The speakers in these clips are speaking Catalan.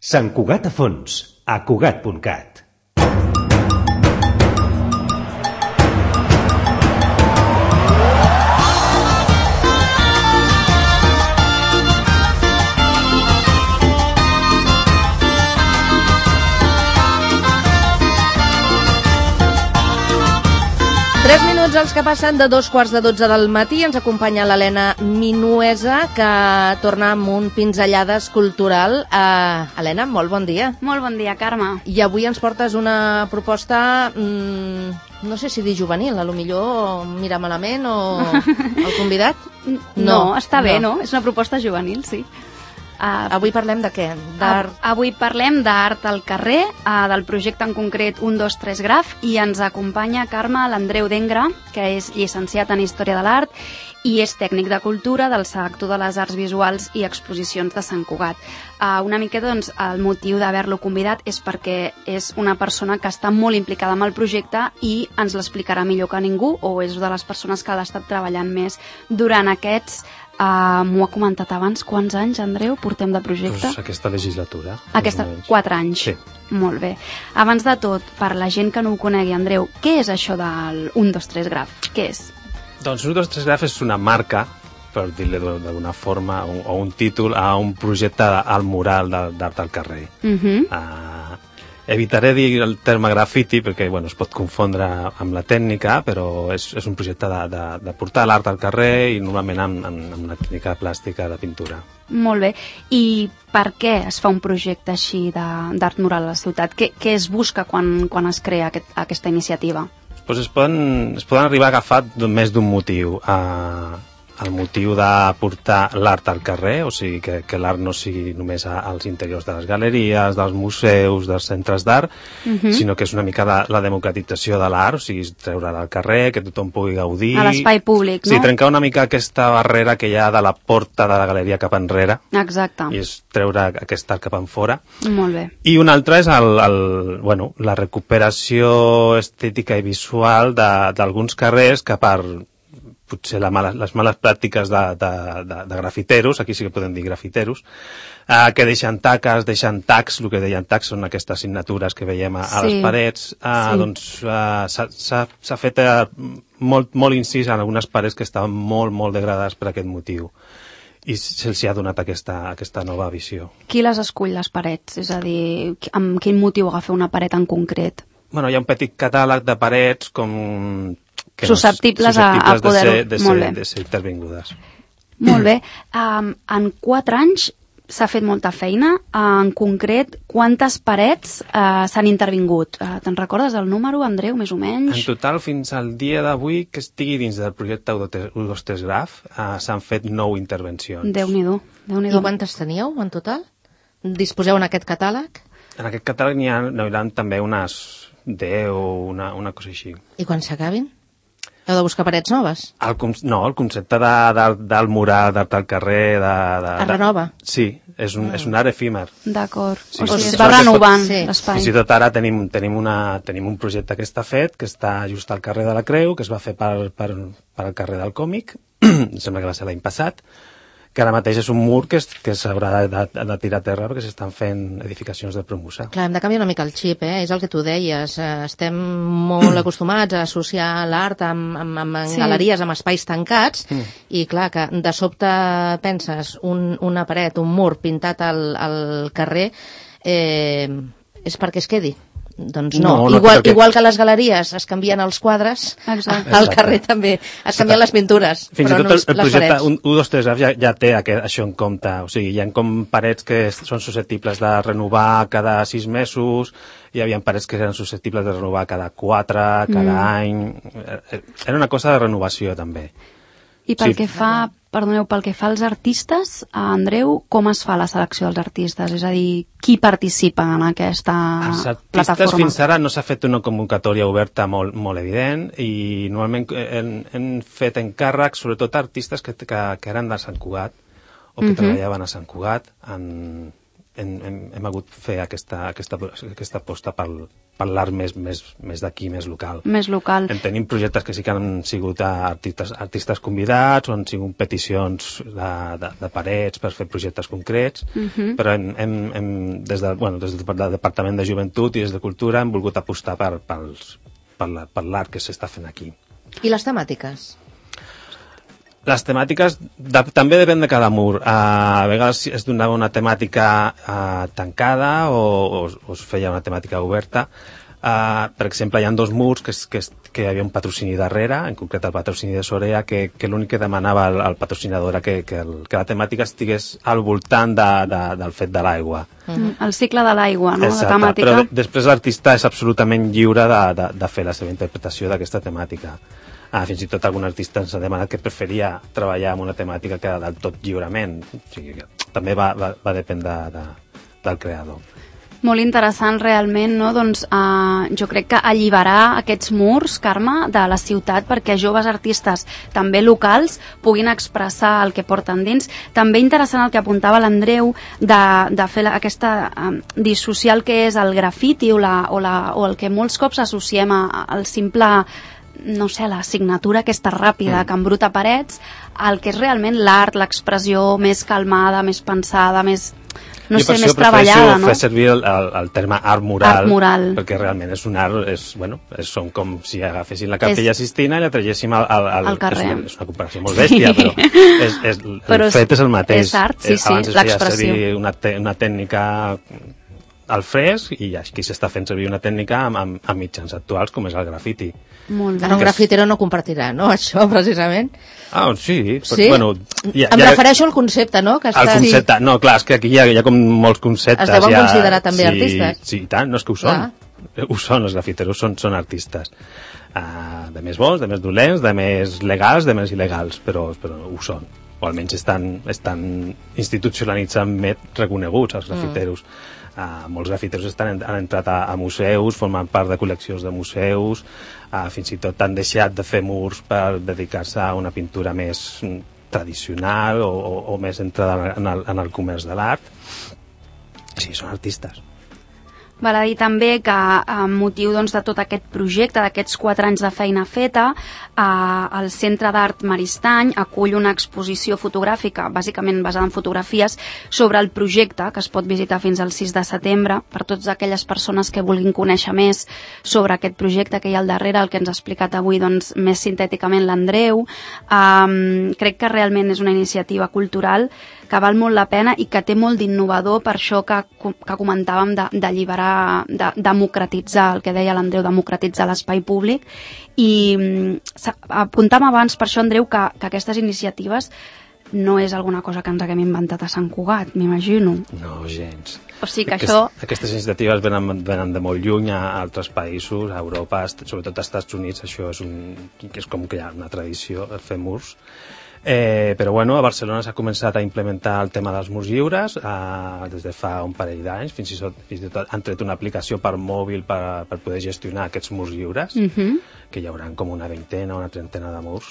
Sant Cugat a fons, a Cugat.cat. Els que passen de 2:15 del matí. Ens acompanya l'Helena Minuesa, que torna amb un pinzellades cultural. Helena, molt bon dia. Molt bon dia, Carme. I avui ens portes una proposta, no sé si dir juvenil, a lo millor mira malament o el convidat? No, està bé, no? És una proposta juvenil, sí. Avui parlem de què? Avui parlem d'art al carrer, del projecte en concret 1, 2, 3 Graf, i ens acompanya, Carme, l'Andreu Dengra, que és llicenciat en Història de l'Art i és tècnic de cultura del sector de les arts visuals i exposicions de Sant Cugat. Una mica, doncs, el motiu d'haver-lo convidat és perquè és una persona que està molt implicada amb el projecte i ens l'explicarà millor que ningú, o és de les persones que l'ha estat treballant més durant aquests... m'ho ha comentat abans, quants anys, Andreu, portem de projecte? Pues aquesta legislatura. 4 anys. Sí. Molt bé. Abans de tot, per la gent que no ho conegui, Andreu, què és això del 1, 2, 3 Graf? Què és? Doncs 1, 2, 3 Graf és una marca, per dir-li d'alguna forma, o un títol a un projecte al mural d'art al carrer. Evitaré dir el terme graffiti perquè es pot confondre amb la tècnica, però és un projecte de portar l'art al carrer i normalment amb la tècnica plàstica de pintura. Molt bé. I per què es fa un projecte així d'art mural a la ciutat? Què es busca quan es crea aquesta iniciativa? Pues es poden arribar a agafar més d'un motiu. El motiu de portar l'art al carrer, o sigui que l'art no sigui només als interiors de les galeries, dels museus, dels centres d'art, sinó que és una mica la democratització de l'art, o sigui, treure-la al carrer, que tothom pugui gaudir... A l'espai públic, no? Sí, trencar una mica aquesta barrera que hi ha de la porta de la galeria cap enrere. Exacte. I és treure aquest art cap enfora. Molt bé. I un altre és la recuperació estètica i visual d'alguns carrers que potser les males pràctiques de grafiteros, aquí sí que podem dir grafiteros, que deixen taques, deixen tags, el que deien tags són aquestes signatures que veiem a les parets, doncs s'ha fet molt incís en algunes parets que estaven molt degradades per aquest motiu i se'ls ha donat aquesta nova visió. Qui les escull, les parets? És a dir, amb quin motiu agafa una paret en concret? Hi ha un petit catàleg de parets com... susceptibles a poder... de ser intervingudes. Molt bé. En 4 anys s'ha fet molta feina. En concret, quantes parets s'han intervingut? Te'n recordes el número, Andreu, més o menys? En total, fins al dia d'avui, que estigui dins del projecte 1, 2, 3 Graf, s'han fet 9 intervencions. Déu-n'hi-do. I quantes teníeu en total? Disposeu en aquest catàleg? En aquest catàleg n'hi hauran també unes 10 o una cosa així. I quan s'acabin? Heu de buscar parets noves? El concepte del mural, d'art al carrer... Es renova? Sí, és un art efímer. D'acord. Sí, o sigui, es va renovant l'espai. Fins i tot ara tenim un projecte que està fet, que està just al carrer de la Creu, que es va fer pel carrer del Còmic, em sembla que va ser l'any passat, que ara mateix és un mur que s'haurà de tirar a terra perquè s'estan fent edificacions de promoció. Clar, hem de canviar una mica el xip, és el que tu deies. Estem molt acostumats a associar l'art amb galeries, amb espais tancats, i clar, que de sobte penses una paret, un mur pintat al carrer, és perquè es quedi. Doncs no. Igual que les galeries es canvien els quadres, al carrer també es canvien les pintures, però no les parets. Fins i tot el projecte 1, 2, 3 Graf ja té això en compte. O sigui, hi ha com parets que són susceptibles de renovar cada 6 mesos, hi havia parets que eren susceptibles de renovar cada 4, cada any... Era una cosa de renovació, també. I pel que fa als artistes, Andreu, com es fa la selecció dels artistes? És a dir, qui participa en aquesta plataforma? Els artistes fins ara no s'ha fet una convocatòria oberta molt evident i normalment hem fet encàrrecs, sobretot artistes que eren de Sant Cugat o que treballaven a Sant Cugat hem hagut fer aquesta aposta per l'art més d'aquí, més local. Més local. Tenim projectes que sí que han sigut artistes convidats o han sigut peticions de parets per fer projectes concrets, però des del Departament de Joventut i des de Cultura hem volgut apostar per l'art que s'està fent aquí. I les temàtiques? Les temàtiques també depèn de cada mur. A vegades es donava una temàtica tancada o es feia una temàtica oberta. Per exemple, hi ha 2 murs que hi havia un patrocini darrere, en concret el patrocini de Sorea, que l'únic que demanava el patrocinador era que la temàtica estigués al voltant del fet de l'aigua. El cicle de l'aigua, no? Exacte, La temàtica. però després l'artista és absolutament lliure de fer la seva interpretació d'aquesta temàtica. Fins i tot algun artista ens ha demanat que preferia treballar amb una temàtica que del tot lliurement. O sigui, que també va dependre del creador. Molt interessant realment, no? Doncs jo crec que alliberar aquests murs, Carme, de la ciutat perquè joves artistes, també locals, puguin expressar el que porten dins. També interessant el que apuntava l'Andreu de fer aquesta dissociar el que és el grafiti o el que molts cops associem al simple, no sé, la signatura aquesta ràpida que embruta parets, el que és realment l'art, l'expressió més calmada, més pensada, més, no sé, més treballada, no? Jo per això fer servir el terme art mural, art mural, perquè realment és un art, són com si agafessin la Capella Sistina i la traguéssim al carrer. És una comparació molt bèstia, però el fet és el mateix. És art, sí, abans l'expressió. es feia servir una tècnica al fresc i aquí s'està fent servir una tècnica amb mitjans actuals com és el grafiti. Molt bé. Un grafitero no compartirà, no?, això, precisament. Sí. Però, sí? Bueno, em refereixo al concepte, no? Que al concepte, no, clar, és que aquí hi ha com molts conceptes. Es deuen considerar també artistes. Sí, i tant, no és que ho són. Ho són, els grafiteros són artistes. De més bons, de més dolents, de més legals, de més il·legals, però ho són. O almenys estan institucionalitzament reconeguts, els grafiteros. Molts grafiteros han entrat a museus, formen part de col·leccions de museus, fins i tot han deixat de fer murs per dedicar-se a una pintura més tradicional o més entrada en el comerç de l'art. Sí, són artistes. Val a dir també que amb motiu de tot aquest projecte, d'aquests 4 anys de feina feta, el Centre d'Art Maristany acull una exposició fotogràfica, bàsicament basada en fotografies, sobre el projecte, que es pot visitar fins al 6 de setembre, per totes aquelles persones que vulguin conèixer més sobre aquest projecte que hi ha al darrere, el que ens ha explicat avui més sintèticament l'Andreu. Crec que realment és una iniciativa cultural que val molt la pena i que té molt d'innovador per això que comentàvem d'alliberar, de democratitzar, el que deia l'Andreu, democratitzar l'espai públic. I apuntàvem abans per això, Andreu, que aquestes iniciatives no és alguna cosa que ens haguem inventat a Sant Cugat, m'imagino. No, gens. O sigui que això... Aquestes iniciatives venen de molt lluny a altres països, a Europa, sobretot als Estats Units, això és com que hi ha una tradició de fer murs. Però bueno, a Barcelona s'ha començat a implementar el tema dels murs lliures des de fa un parell d'anys, fins i tot han tret una aplicació per mòbil per poder gestionar aquests murs lliures, que hi haurà com una 20 o una 30 de murs,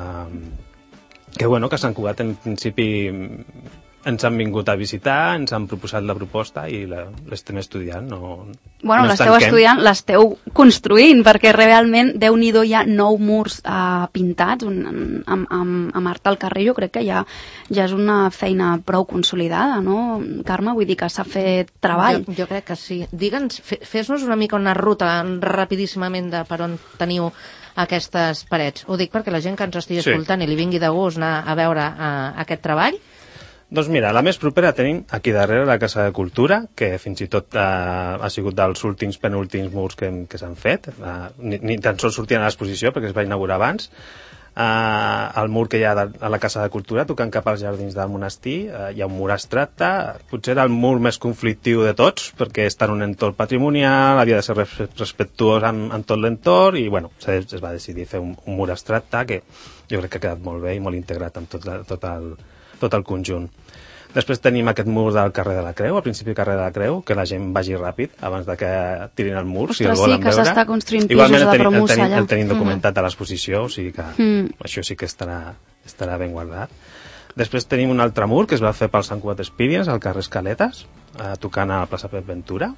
que a Sant Cugat en principi ens han vingut a visitar, ens han proposat la proposta i l'estem estudiant. L'esteu estudiant, l'esteu construint, perquè realment, Déu-n'hi-do, hi ha 9 murs pintats amb art al carrer. Jo crec que ja és una feina prou consolidada, no, Carme? Vull dir que s'ha fet treball. Jo crec que sí. Digue'ns, fes-nos una mica una ruta rapidíssimament de per on teniu aquestes parets. Ho dic perquè la gent que ens estigui escoltant i li vingui de gust anar a veure aquest treball. Doncs mira, la més propera tenim aquí darrere la Casa de Cultura, que fins i tot ha sigut dels últims penúltims murs que s'han fet. Ni tan sols sortien a l'exposició, perquè es va inaugurar abans. El mur que hi ha a la Casa de Cultura, tocant cap als jardins del monestir, hi ha un mur abstracte, potser era el mur més conflictiu de tots, perquè està en un entorn patrimonial, havia de ser respectuós amb tot l'entorn, i es va decidir fer un mur abstracte que jo crec que ha quedat molt bé i molt integrat amb tot el conjunt. Després tenim aquest mur del carrer de la Creu, al principi carrer de la Creu, que la gent vagi ràpid abans de que tirin el mur, si el volen veure. Sí, que s'està construint pisos de Promusa allà. El tenim documentat a l'exposició, o sigui que això sí que estarà ben guardat. Després tenim un altre mur que es va fer pel Sant Cugat Experience, al carrer Escaletes, tocant a la plaça Pep Ventura.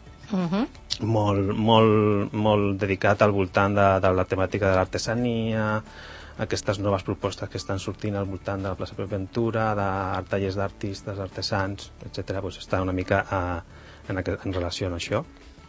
Molt dedicat al voltant de la temàtica de l'artesania, aquestes noves propostes que estan sortint al voltant de la plaça Pep Ventura, de tallers d'artistes, artesans, etc. Doncs està una mica en relació amb això.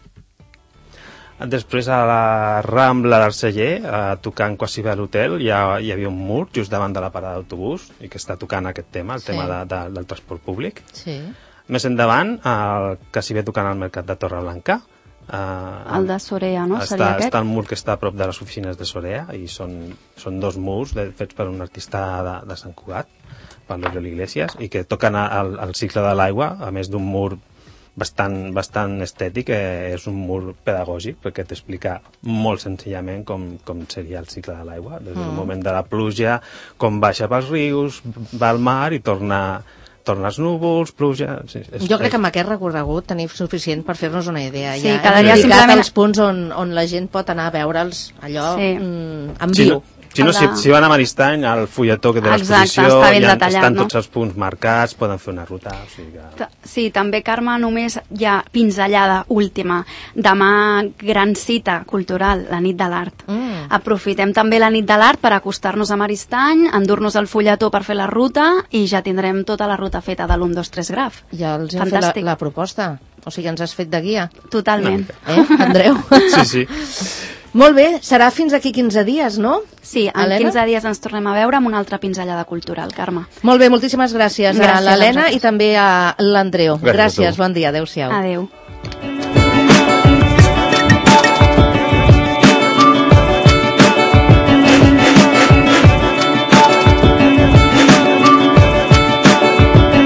Després a la Rambla d'Arceller, tocant quasi bé a l'hotel, hi havia un mur just davant de la parada d'autobús i que està tocant aquest tema, el tema del transport públic. Sí. Més endavant, quasi bé tocant al mercat de Torreblanca. El de Sorea, no? Seria aquest? Està el mur que està a prop de les oficines de Sorea i són 2 murs fets per un artista de Sant Cugat, per l'Oriol Iglesias, i que toquen el cicle de l'aigua, a més d'un mur bastant estètic, és un mur pedagògic perquè t'explica molt senzillament com seria el cicle de l'aigua, des del moment de la pluja, com baixa pels rius, va al mar i torna als núvols, pluja... Jo crec que amb aquest recorregut tenim suficient per fer-nos una idea. Sí, ja cada dia simplement els punts on la gent pot anar a veure'ls allò en viu. Si van a Maristany, al fulletó de l'exposició estan tots els punts marcats, poden fer una ruta. Sí, també, Carme, només hi ha pinzellada última. Demà, gran cita cultural, la nit de l'art. Aprofitem també la nit de l'art per acostar-nos a Maristany, endur-nos el fulletó per fer la ruta i ja tindrem tota la ruta feta de l'1, 2, 3 graf. Ja els hem fet la proposta. O sigui, ens has fet de guia. Totalment. Andreu? Sí. Molt bé, serà fins aquí 15 dies, no? Sí, en 15 dies ens tornem a veure amb una altra pinzellada cultural, Carme. Molt bé, moltíssimes gràcies a l'Helena i també a l'Andreu. Gràcies, bon dia, adeu-siau. Adeu.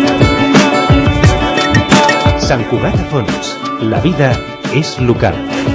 Sant Cugat a fons. La vida és local.